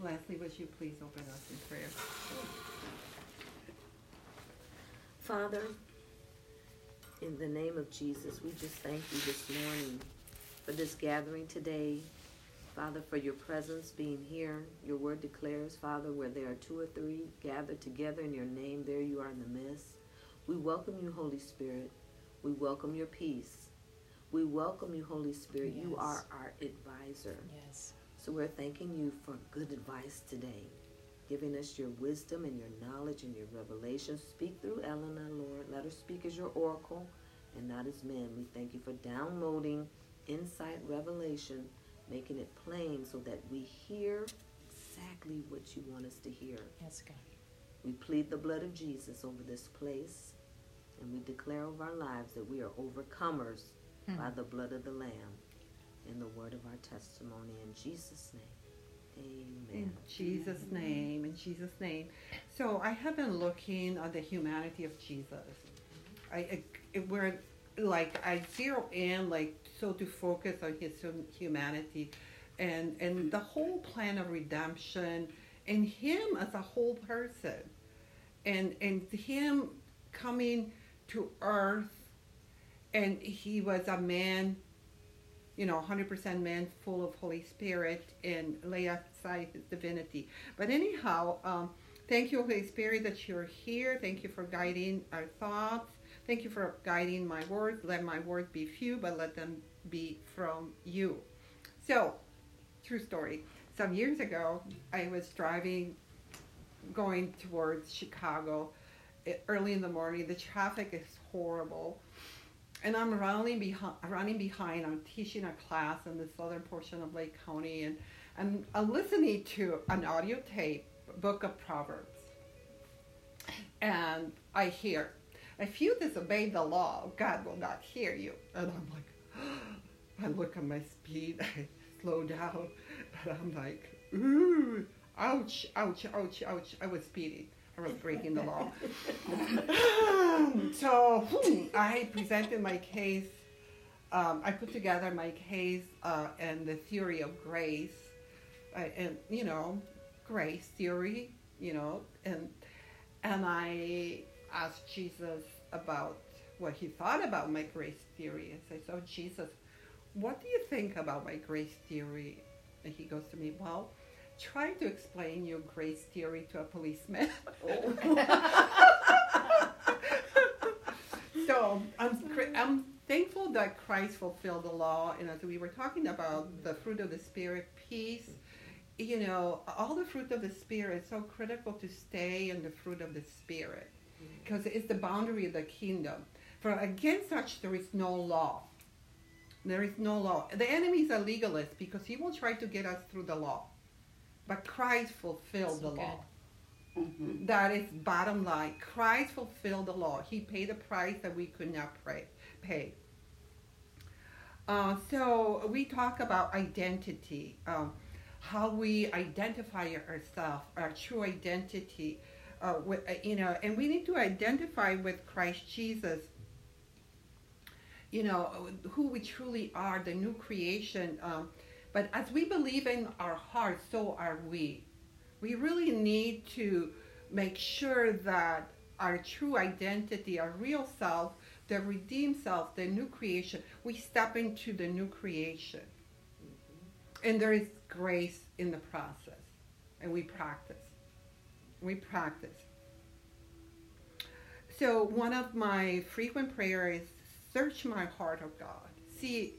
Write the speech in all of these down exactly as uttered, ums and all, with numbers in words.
Leslie, would you please open us in prayer? Father, in the name of Jesus, we just thank you this morning for this gathering today. Father, for your presence being here. Your word declares, Father, where there are two or three gathered together in your name, there you are in the midst. We welcome you, Holy Spirit. We welcome your peace. We welcome you, Holy Spirit. Yes. You are our advisor. Yes. So we're thanking you for good advice today, giving us your wisdom and your knowledge and your revelation. Speak through Elena, Lord. Let her speak as your oracle and not as men. We thank you for downloading insight, revelation, making it plain so that we hear exactly what you want us to hear. Yes, God. We plead the blood of Jesus over this place, and we declare over our lives that we are overcomers hmm. by the blood of the Lamb and the word of our testimony. In Jesus' name, amen. In Jesus' name, in Jesus' name. So I have been looking at the humanity of Jesus. I, I where like I zero in like so to focus on his humanity, and and the whole plan of redemption, and him as a whole person, and and him coming to earth, and he was a man, you know, one hundred percent man, full of Holy Spirit, and lay aside his divinity. But anyhow, um, thank you, Holy Spirit, that you're here. Thank you for guiding our thoughts. Thank you for guiding my words. Let my words be few, but let them be from you. So, true story. Some years ago, I was driving, going towards Chicago, early in the morning. The traffic is horrible. And I'm running behind, running behind. I'm teaching a class in the southern portion of Lake County, and, and I'm listening to an audio tape, Book of Proverbs. And I hear, if you disobey the law, God will not hear you. And I'm like, I look at my speed, I slow down, and I'm like, ooh, ouch, ouch, ouch, ouch. I was speeding. I was breaking the law. So hmm, I presented my case. Um, I put together my case uh, and the theory of grace, uh, and you know, grace theory, you know, and and I asked Jesus about what he thought about my grace theory. I said, "So Jesus, what do you think about my grace theory?" And he goes to me, "Well, try to explain your grace theory to a policeman." So I'm, I'm thankful that Christ fulfilled the law. And as we were talking about the fruit of the Spirit, peace, you know, all the fruit of the Spirit is so critical to stay in the fruit of the Spirit, because it's the boundary of the kingdom. For against such there is no law. There is no law. The enemy is a legalist because he will try to get us through the law. But Christ fulfilled so the law. Mm-hmm. That is bottom line. Christ fulfilled the law. He paid a price that we could not pray, pay. Uh, so we talk about identity, um, how we identify ourselves, our true identity. Uh, with, uh, you know, and we need to identify with Christ Jesus. You know, who we truly are, the new creation. Um, But as we believe in our hearts, so are we. We really need to make sure that our true identity, our real self, the redeemed self, the new creation, we step into the new creation. Mm-hmm. And there is grace in the process. And we practice. We practice. So one of my frequent prayers is, search my heart, O God. See,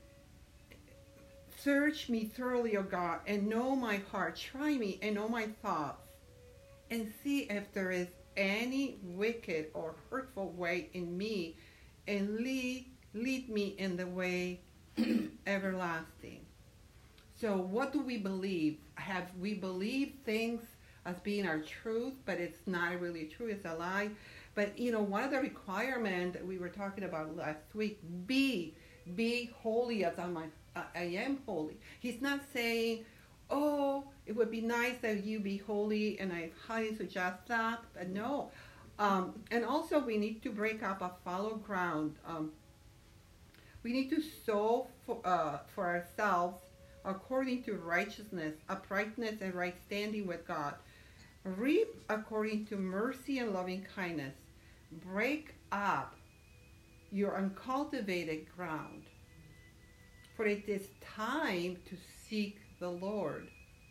search me thoroughly, O God, and know my heart. Try me and know my thoughts, and see if there is any wicked or hurtful way in me, and lead, lead me in the way everlasting. So what do we believe? Have we believed things as being our truth, but it's not really true, it's a lie? But, you know, one of the requirements that we were talking about last week, be, be holy as I'm, I am holy. He's not saying, oh, it would be nice that you be holy, and I highly suggest that, but no. Um, and also we need to break up a fallow ground. Um, we need to sow for, uh, for ourselves according to righteousness, uprightness, and right standing with God. Reap according to mercy and loving kindness. Break up your uncultivated ground. For it is time to seek the Lord,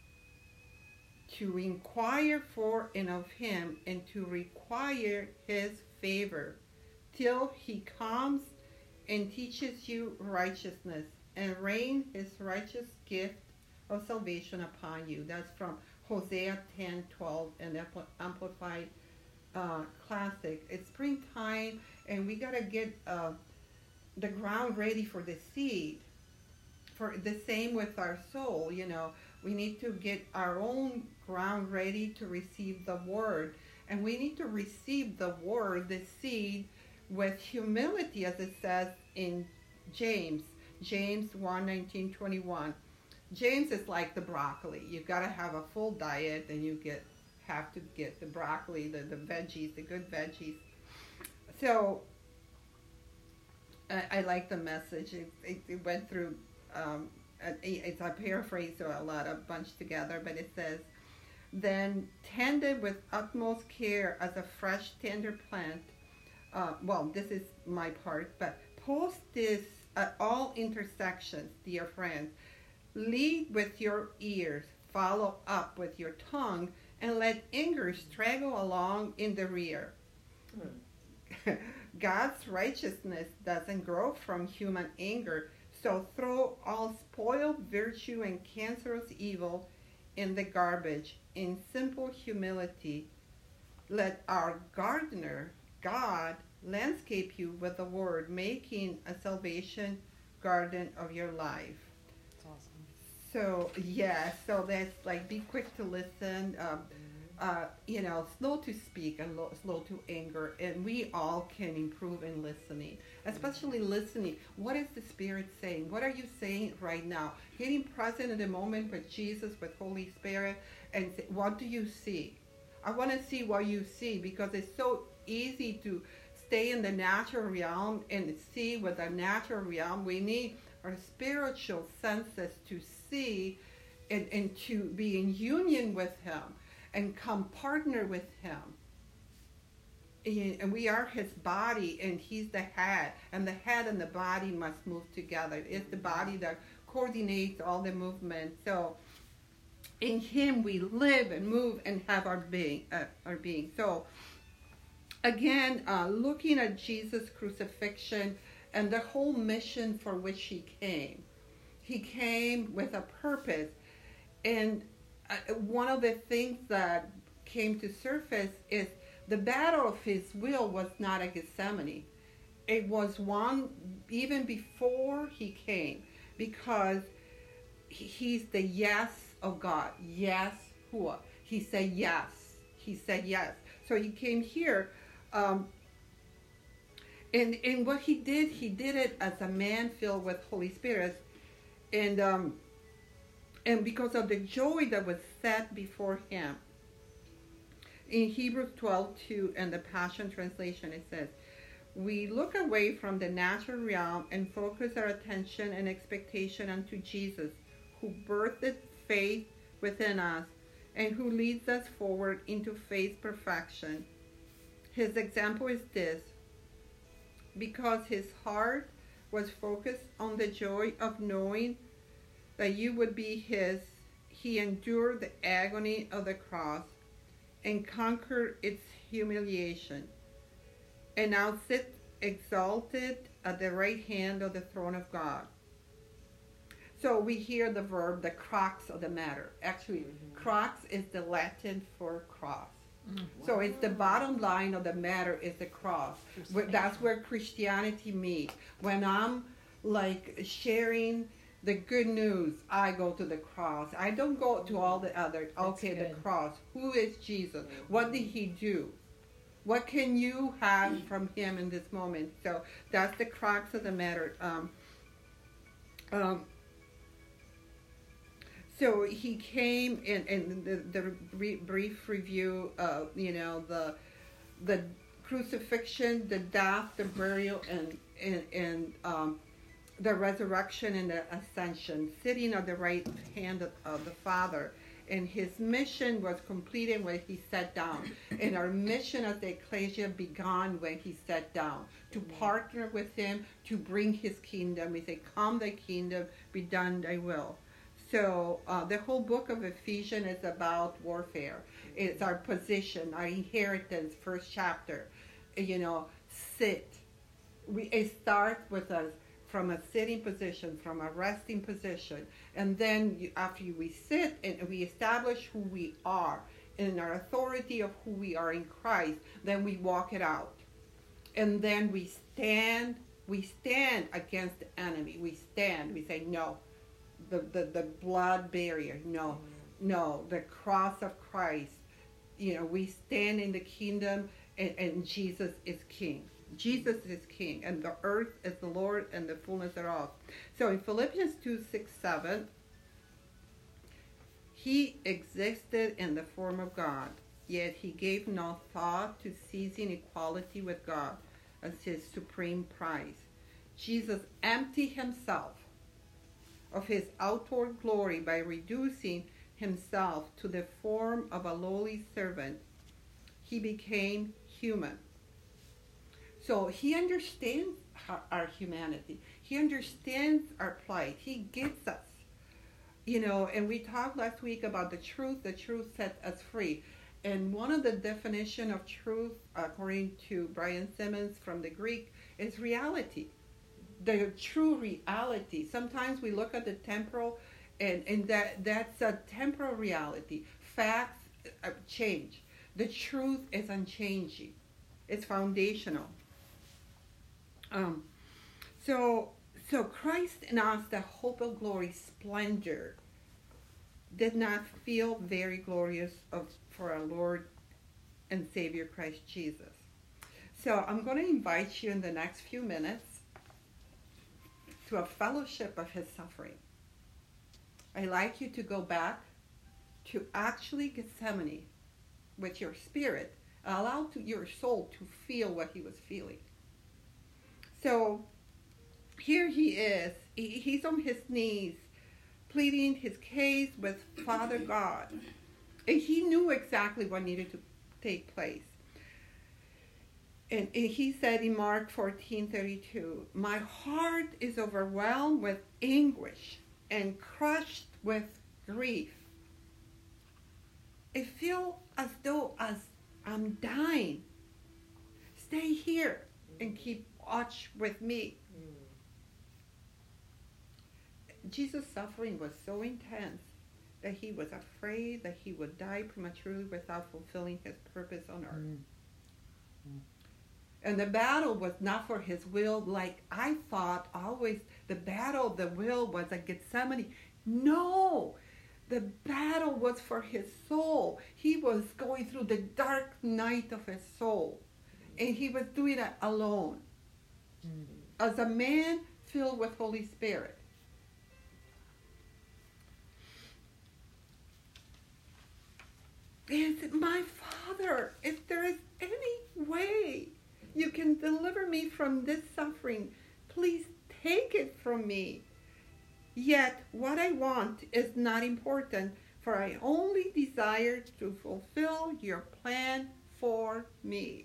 to inquire for and of him, and to require his favor, till he comes and teaches you righteousness, and rain his righteous gift of salvation upon you. That's from Hosea ten twelve and Amplified uh, Classic. It's springtime, and we got to get uh, the ground ready for the seed. For the same with our soul, you know, we need to get our own ground ready to receive the word. And we need to receive the word, the seed, with humility, as it says in James, James one nineteen twenty-one. James is like the broccoli. You've got to have a full diet, and you get have to get the broccoli, the, the veggies, the good veggies. So I, I like the message. It, it, it went through, um, it's a paraphrase, so a lot of bunched together, but it says, then tended with utmost care as a fresh, tender plant. Uh, well, this is my part, but post this at all intersections, dear friends. Lead with your ears, follow up with your tongue, and let anger straggle along in the rear. Hmm. God's righteousness doesn't grow from human anger, so throw all spoiled virtue and cancerous evil in the garbage. In simple humility, let our gardener, God, landscape you with the word, making a salvation garden of your life. That's awesome. So, yeah, so that's like, be quick to listen, um, uh, you know, slow to speak and lo- slow to anger, and we all can improve in listening, especially listening. What is the Spirit saying? What are you saying right now? Getting present in the moment with Jesus, with Holy Spirit, and say, what do you see? I want to see what you see, because it's so easy to stay in the natural realm and see with the natural realm. We need our spiritual senses to see and, and to be in union with him and come partner with him. And we are his body, and he's the head, and the head and the body must move together. It's the body that coordinates all the movement. So in him we live and move and have our being. Uh, our being. So again, uh, looking at Jesus' crucifixion and the whole mission for which he came. He came with a purpose. And uh, one of the things that came to surface is the battle of his will was not at Gethsemane. It was one even before he came, because he's the yes of God. Yes, who? He said yes. He said yes. So he came here. Um, and, and what he did, he did it as a man filled with Holy Spirit. And, um, and because of the joy that was set before him. In Hebrews twelve two and the Passion Translation, it says, we look away from the natural realm and focus our attention and expectation unto Jesus, who birthed faith within us and who leads us forward into faith's perfection. His example is this: because his heart was focused on the joy of knowing that you would be his, he endured the agony of the cross and conquered its humiliation, and now sits exalted at the right hand of the throne of God. So we hear the verb, the crux of the matter. Actually, mm-hmm. crux is the Latin for cross. Mm-hmm. So it's the bottom line of the matter is the cross. That's where Christianity meets. When I'm like sharing the good news, I go to the cross. I don't go to all the other. Okay, the cross. Who is Jesus? What did he do? What can you have from him in this moment? So that's the crux of the matter. Um, um, so he came, and, and the, the re- brief review of, you know, the the crucifixion, the death, the burial, and and, and um, the resurrection and the ascension, sitting at the right hand of, of the Father. And his mission was completed when he sat down. And our mission as the ecclesia began when he sat down, to partner with him, to bring his kingdom. We say, come thy kingdom, be done thy will. So uh, the whole book of Ephesians is about warfare. It's our position, our inheritance, first chapter. You know, sit. We, it starts with us from a sitting position, from a resting position. And then you, after we sit and we establish who we are and our authority of who we are in Christ, then we walk it out. And then we stand, we stand against the enemy. We stand, we say, no, the, the, the blood barrier, no, no, the cross of Christ. You know, we stand in the kingdom and, and Jesus is king. Jesus is king, and the earth is the Lord and the fullness thereof. So in Philippians two, six, seven, he existed in the form of God, yet he gave no thought to seizing equality with God as his supreme prize. Jesus emptied himself of his outward glory by reducing himself to the form of a lowly servant. He became human. So he understands our humanity. He understands our plight. He gets us. You know, and we talked last week about the truth. The truth sets us free. And one of the definition of truth, according to Brian Simmons from the Greek, is reality. The true reality. Sometimes we look at the temporal, and, and that that's a temporal reality. Facts uh, change. The truth is unchanging. It's foundational. Um, so, so Christ in us, the hope of glory, splendor, did not feel very glorious of, for our Lord and Savior Christ Jesus. So I'm going to invite you in the next few minutes to a fellowship of his suffering. I'd like you to go back to actually Gethsemane with your spirit. Allow to your soul to feel what he was feeling. So here he is. He, he's on his knees, pleading his case with Father God. And he knew exactly what needed to take place. And, and he said in Mark fourteen thirty-two, my heart is overwhelmed with anguish and crushed with grief. I feel as though as I'm dying. Stay here and keep watch with me. Mm. Jesus' suffering was so intense that he was afraid that he would die prematurely without fulfilling his purpose on earth. Mm. Mm. And the battle was not for his will, like I thought always the battle of the will was at Gethsemane. No! The battle was for his soul. He was going through the dark night of his soul. And he was doing it alone. As a man filled with Holy Spirit. And my Father, if there is any way you can deliver me from this suffering, please take it from me. Yet what I want is not important, for I only desire to fulfill your plan for me.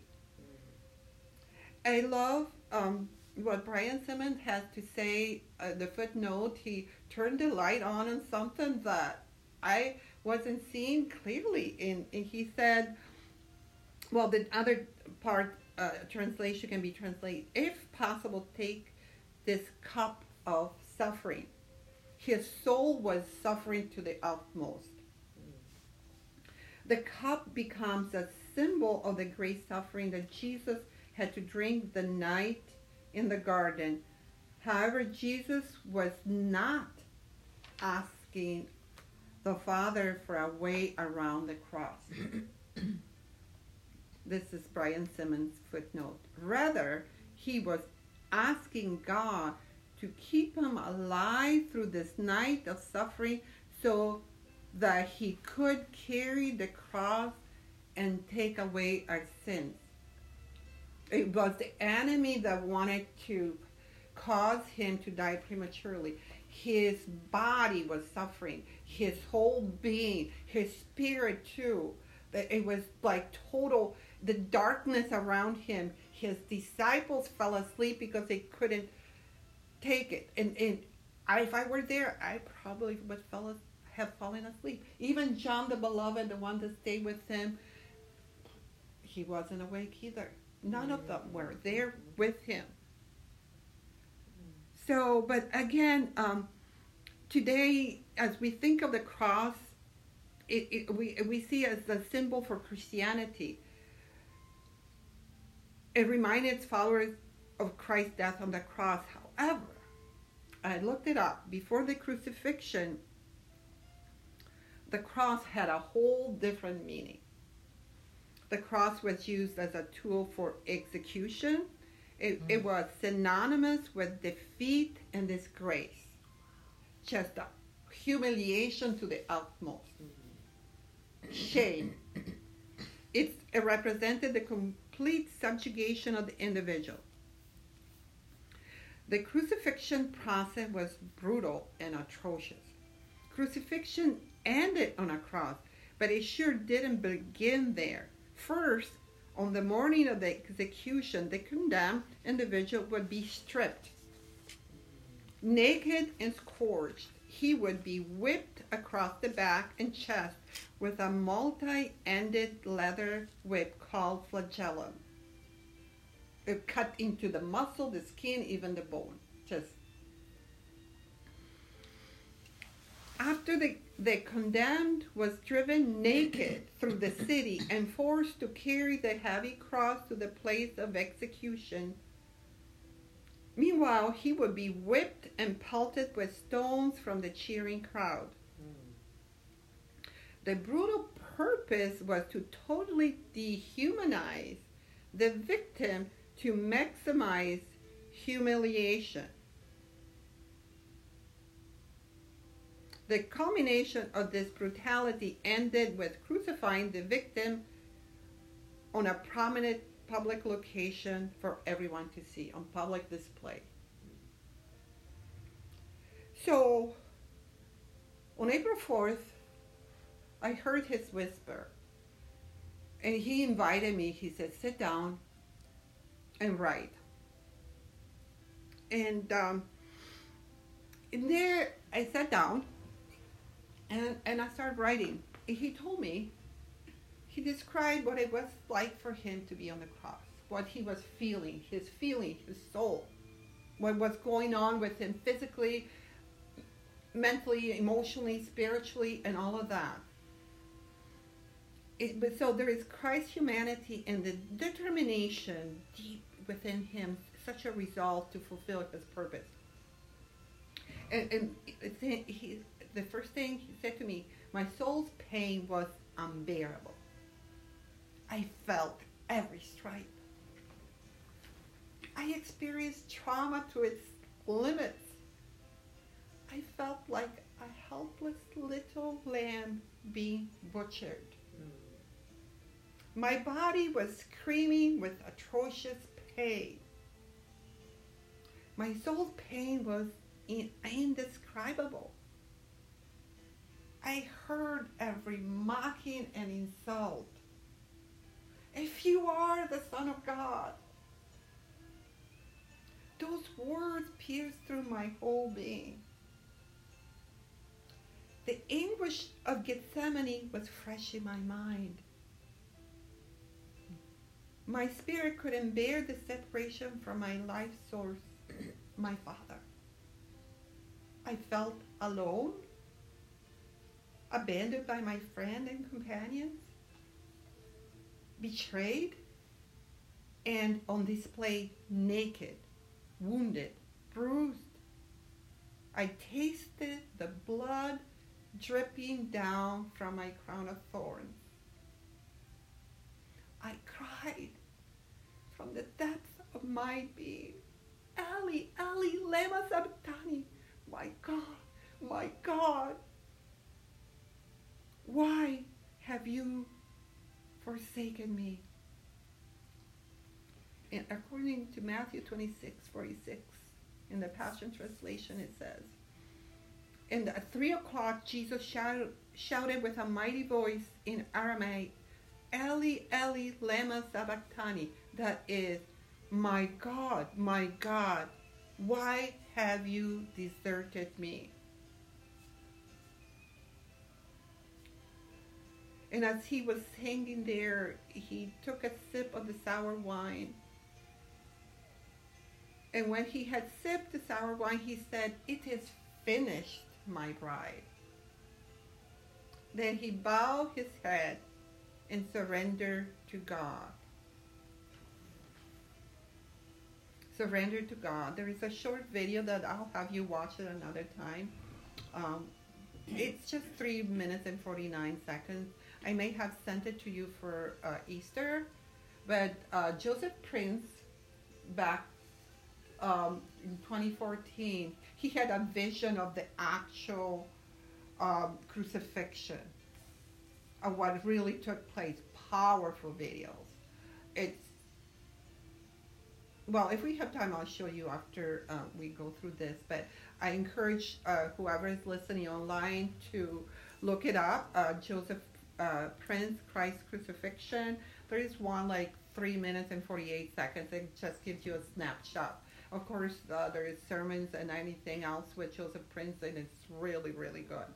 I love um, what Brian Simmons has to say, uh, the footnote. He turned the light on on something that I wasn't seeing clearly. And, and he said, well, the other part, uh, translation can be translated, if possible, take this cup of suffering. His soul was suffering to the utmost. The cup becomes a symbol of the great suffering that Jesus had to drink the night in the garden. However, Jesus was not asking the Father for a way around the cross. This is Brian Simmons' footnote. Rather, he was asking God to keep him alive through this night of suffering so that he could carry the cross and take away our sins. It was the enemy that wanted to caused him to die prematurely. His body was suffering, his whole being, his spirit too. That it was like total, the darkness around him. His disciples fell asleep because they couldn't take it. And, and I, if I were there, I probably would fall, have fallen asleep. Even John the Beloved, the one that stayed with him, he wasn't awake either. None of them were there with him. So, but again, um, today, as we think of the cross, it, it, we, we see it as the symbol for Christianity. It reminded its followers of Christ's death on the cross. However, I looked it up. Before the crucifixion, the cross had a whole different meaning. The cross was used as a tool for execution. It, mm-hmm. it was synonymous with defeat and disgrace. Just a humiliation to the utmost. Mm-hmm. Shame. It's, it represented the complete subjugation of the individual. The crucifixion process was brutal and atrocious. Crucifixion ended on a cross, but it sure didn't begin there. First, on the morning of the execution, the condemned individual would be stripped. Naked and scourged, he would be whipped across the back and chest with a multi-ended leather whip called flagellum. It cut into the muscle, the skin, even the bone. Just after the, the condemned was driven naked through the city and forced to carry the heavy cross to the place of execution. Meanwhile, he would be whipped and pelted with stones from the cheering crowd. Mm. The brutal purpose was to totally dehumanize the victim to maximize humiliation. The culmination of this brutality ended with crucifying the victim on a prominent public location for everyone to see, on public display. So, on April fourth, I heard his whisper, and he invited me. He said, sit down and write. And um, in there, I sat down, and, and I started writing. He told me, he described what it was like for him to be on the cross, what he was feeling, his feeling, his soul, what was going on with him physically, mentally, emotionally, spiritually, and all of that. It, but so there is Christ's humanity and the determination deep within him, such a resolve to fulfill his purpose. And, and he, the first thing he said to me, my soul's pain was unbearable. I felt every stripe. I experienced trauma to its limits. I felt like a helpless little lamb being butchered. My body was screaming with atrocious pain. My soul's pain was in, indescribable. I heard every mocking and insult. If you are the Son of God, those words pierced through my whole being. The anguish of Gethsemane was fresh in my mind. My spirit couldn't bear the separation from my life source, my Father. I felt alone, abandoned by my friend and companions, betrayed, and on display naked, wounded, bruised. I tasted the blood dripping down from my crown of thorns. I cried from the depths of my being, Eli, Eli, lema sabachthani, my God, my God, why have you forsaken me? And according to Matthew twenty-six forty-six, In the Passion Translation it says, and at three o'clock Jesus shouted, shouted with a mighty voice in Aramaic, Eli, Eli, lema sabachthani. That is, my God, my God, why have you deserted me? And as he was hanging there, he took a sip of the sour wine. And when he had sipped the sour wine, he said, it is finished, my bride. Then he bowed his head and surrendered to God. Surrender to God. There is a short video that I'll have you watch it another time. Um, it's just three minutes and forty-nine seconds. I may have sent it to you for uh, Easter, but uh, Joseph Prince, back um, in twenty fourteen, he had a vision of the actual um, crucifixion, of what really took place. Powerful videos. It's Well, if we have time, I'll show you after uh, we go through this. But I encourage uh, whoever is listening online to look it up. Uh, Joseph uh, Prince, Christ Crucifixion. There is one like three minutes and forty-eight seconds. It just gives you a snapshot. Of course, uh, there is sermons and anything else with Joseph Prince, and it's really, really good.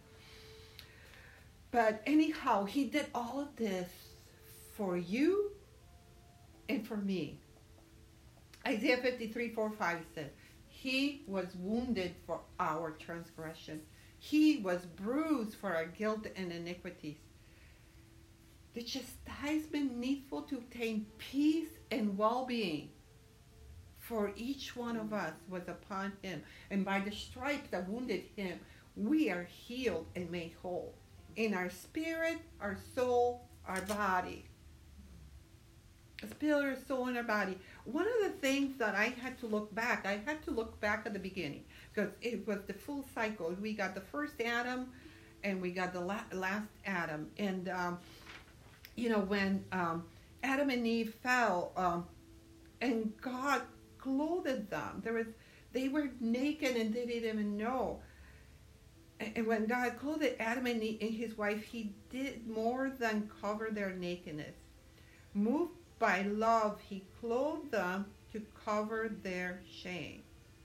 But anyhow, he did all of this for you and for me. Isaiah fifty-three, four, five says, he was wounded for our transgression. He was bruised for our guilt and iniquities. The chastisement needful to obtain peace and well-being for each one of us was upon him. And by the stripes that wounded him, we are healed and made whole. In our spirit, our soul, our body. Spirit, soul, and our body. One of the things that I had to look back, I had to look back at the beginning, because it was the full cycle. We got the first Adam, and we got the la- last Adam. And, um, you know, when um, Adam and Eve fell, um, and God clothed them, there was, they were naked and they didn't even know. And, and when God clothed Adam and, Eve, and his wife, he did more than cover their nakedness. Moved by love, he clothed them to cover their shame.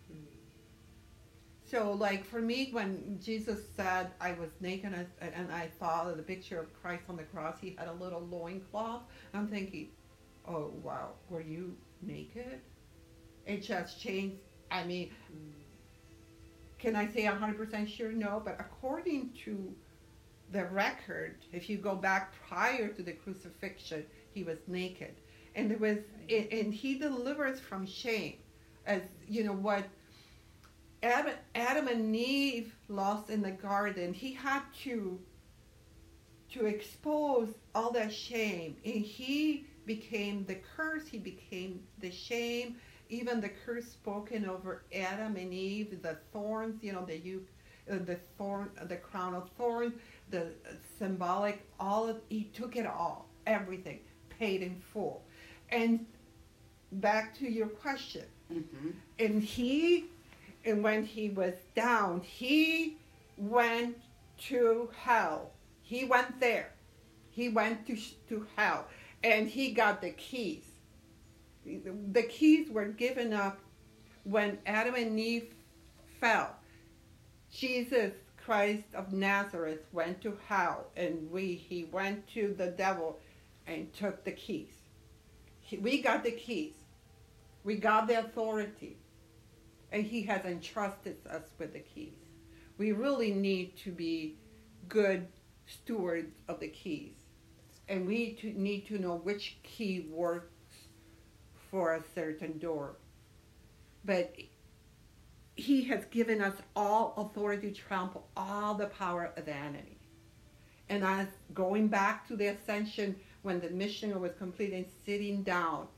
So, like for me, when Jesus said I was naked and I, and I thought of the picture of Christ on the cross, he had a little loincloth. I'm thinking, oh, wow, were you naked? It just changed. I mean, can I say one hundred percent sure? No, but according to the record, if you go back prior to the crucifixion, he was naked. And there was, and he delivers from shame, as you know what Adam, Adam and Eve lost in the garden. He had to to expose all that shame, and he became the curse. He became the shame. Even the curse spoken over Adam and Eve, the thorns, you know, the you, uh, the thorn, the crown of thorns, the symbolic, all of. He took it all, everything, paid in full. And back to your question, mm-hmm. and he, and when he was down, he went to hell. He went there. He went to to hell, and he got the keys. The keys were given up when Adam and Eve fell. Jesus Christ of Nazareth went to hell, and we he went to the devil and took the keys. He, we got the keys. We got the authority. And he has entrusted us with the keys. We really need to be good stewards of the keys. And we to, need to know which key works for a certain door. But he has given us all authority to trample all the power of the enemy. And as going back to the ascension, when the mission was complete and sitting down,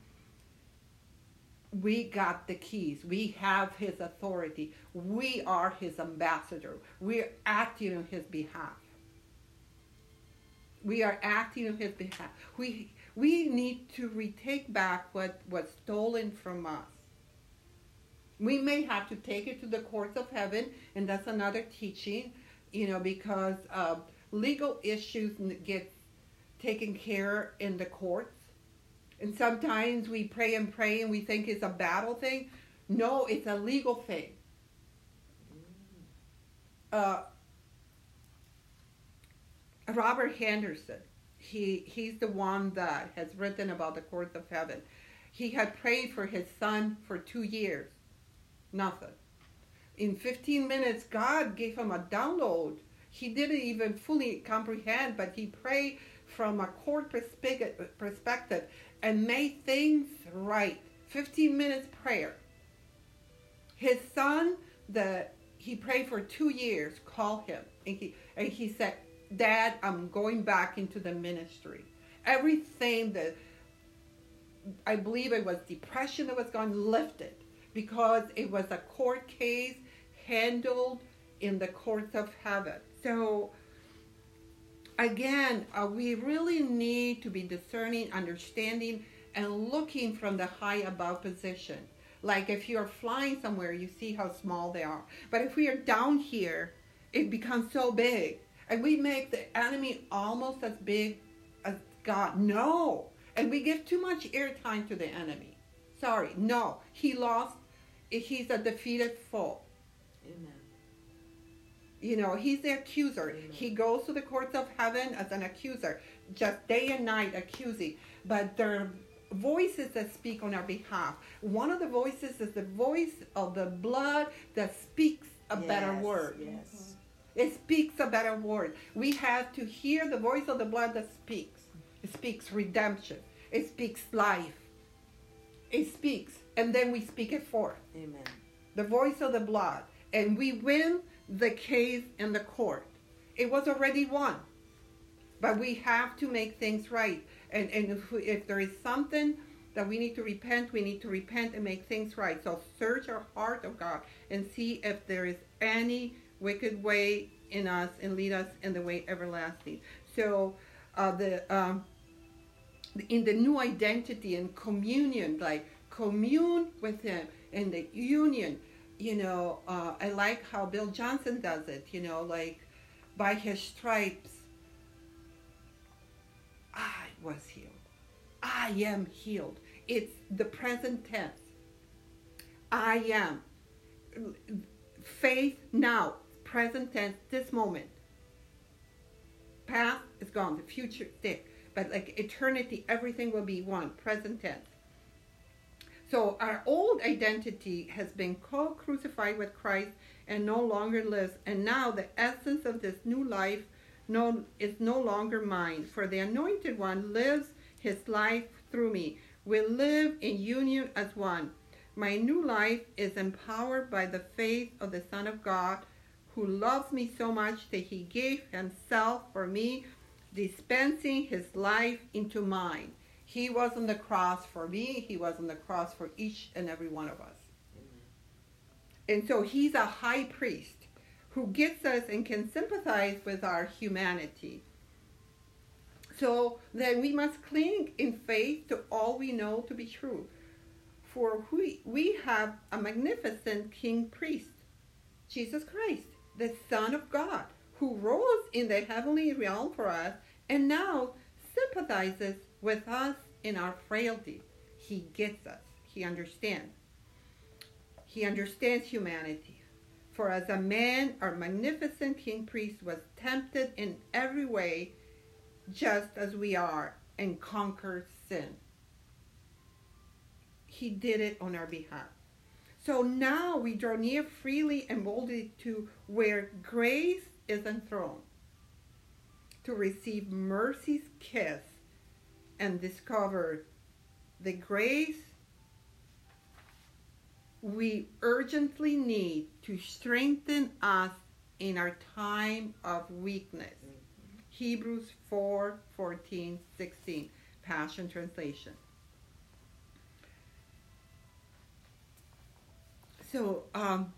we got the keys. We have his authority. We are his ambassador. We're acting on his behalf. We are acting on his behalf. We we need to retake back what was stolen from us. We may have to take it to the courts of heaven, and that's another teaching, you know, because uh, legal issues get taken care in the courts. And sometimes we pray and pray and we think it's a battle thing. No, it's a legal thing. Uh, Robert Henderson, he he's the one that has written about the courts of heaven. He had prayed for his son for two years. Nothing. In fifteen minutes, God gave him a download. He didn't even fully comprehend, but he prayed from a court perspective and made things right. fifteen minutes prayer. His son, the he prayed for two years, called him, and he, and he said, Dad, I'm going back into the ministry. Everything that, I believe it was depression that was gone, lifted, because it was a court case handled in the courts of heaven. So, again, uh, we really need to be discerning, understanding, and looking from the high above position. Like if you're flying somewhere, you see how small they are. But if we are down here, it becomes so big. And we make the enemy almost as big as God. No. And we give too much airtime to the enemy. Sorry. No. He lost. He's a defeated foe. Amen. You know, he's the accuser. Amen. He goes to the courts of heaven as an accuser, just day and night accusing. But there are voices that speak on our behalf. One of the voices is the voice of the blood that speaks a yes, better word. Yes. It speaks a better word. We have to hear the voice of the blood that speaks. It speaks redemption. It speaks life. It speaks, and then we speak it forth. Amen. The voice of the blood. And we win the case in the court. It was already won. But we have to make things right. And, and if, we, if there is something that we need to repent, we need to repent and make things right. So search our heart, oh God, and see if there is any wicked way in us, and lead us in the way everlasting. So uh, the um, in the new identity and communion, like commune with Him in the union. You know, uh, I like how Bill Johnson does it. You know, like by His stripes, I was healed. I am healed. It's the present tense. I am. Faith now. Present tense, this moment. Past is gone. The future stick. But like eternity, everything will be one. Present tense. So our old identity has been co-crucified with Christ and no longer lives. And now the essence of this new life no, is no longer mine. For the Anointed One lives His life through me. We live in union as one. My new life is empowered by the faith of the Son of God, who loves me so much that He gave Himself for me, dispensing His life into mine. He was on the cross for me. He was on the cross for each and every one of us. Amen. And so He's a high priest who gets us and can sympathize with our humanity. So then we must cling in faith to all we know to be true. For we, we have a magnificent King Priest, Jesus Christ, the Son of God, who rose in the heavenly realm for us and now sympathizes with us in our frailty. He gets us. He understands. He understands humanity. For as a man, our magnificent King Priest was tempted in every way, just as we are, and conquered sin. He did it on our behalf. So now we draw near freely and boldly to where grace is enthroned, to receive mercy's kiss and discover the grace we urgently need to strengthen us in our time of weakness. Mm-hmm. Hebrews four, fourteen, sixteen, Passion Translation. So, um,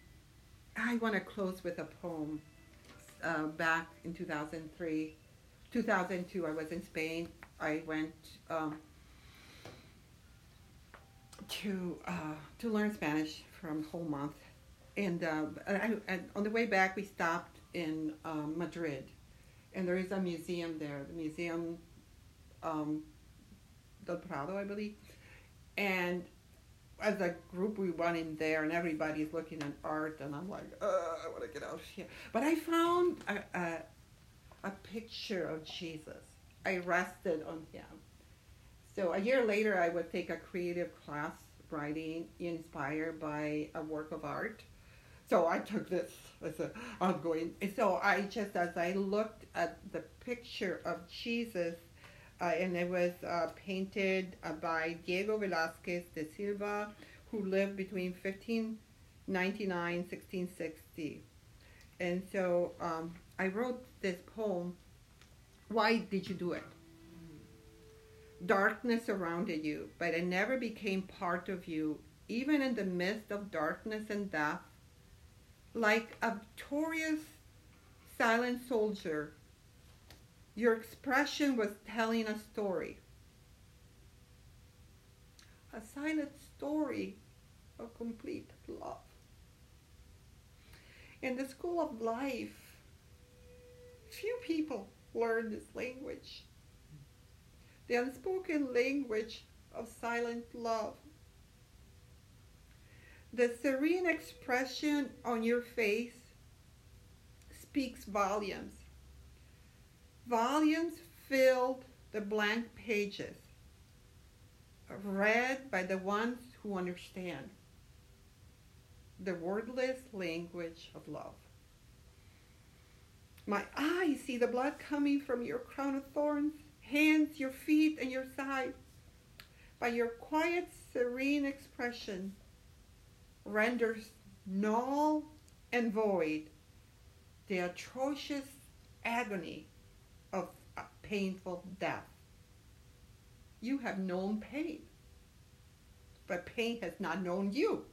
I want to close with a poem uh, back in two thousand three two thousand two, I was in Spain. I went um, to uh, to learn Spanish for a whole month. And, uh, I, and on the way back, we stopped in um, Madrid. And there is a museum there, the Museum um, del Prado, I believe. And as a group, we went in there, and everybody's looking at art, and I'm like, uh, I want to get out of here. But I found a, a, a picture of Jesus. I rested on him. So a year later, I would take a creative class, writing inspired by a work of art. So I took this as a ongoing. So I just, as I looked at the picture of Jesus, uh, and it was uh, painted uh, by Diego Velázquez de Silva, who lived between fifteen ninety-nine and sixteen sixty. And so um, I wrote this poem, Why Did You Do It? Darkness surrounded you, but it never became part of you, even in the midst of darkness and death. Like a victorious, silent soldier, your expression was telling a story. A silent story of complete love. In the school of life, few people learn this language. The unspoken language of silent love. The serene expression on your face speaks volumes. Volumes filled the blank pages, read by the ones who understand the wordless language of love. My eyes see the blood coming from your crown of thorns, hands, your feet, and your side. By your quiet, serene expression, renders null and void the atrocious agony of a painful death. You have known pain, but pain has not known you.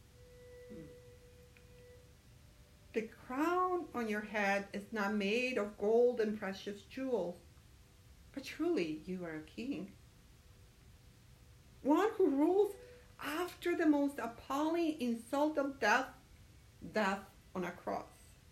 The crown on your head is not made of gold and precious jewels, but truly you are a king. One who rules after the most appalling insult of death, death on a cross.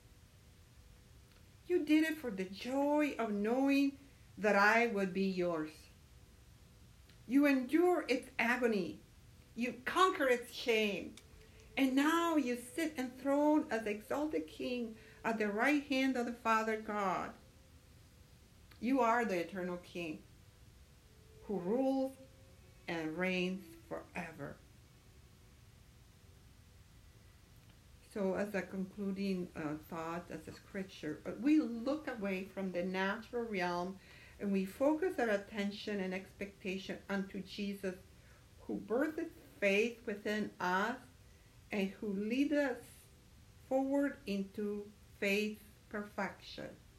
You did it for the joy of knowing that I would be yours. You endure its agony. You conquer its shame. And now you sit enthroned as exalted king at the right hand of the Father God. You are the eternal king who rules and reigns forever. So as a concluding uh, thought, as a scripture, we look away from the natural realm and we focus our attention and expectation unto Jesus, who birthed faith within us and who leads us forward into faith perfection.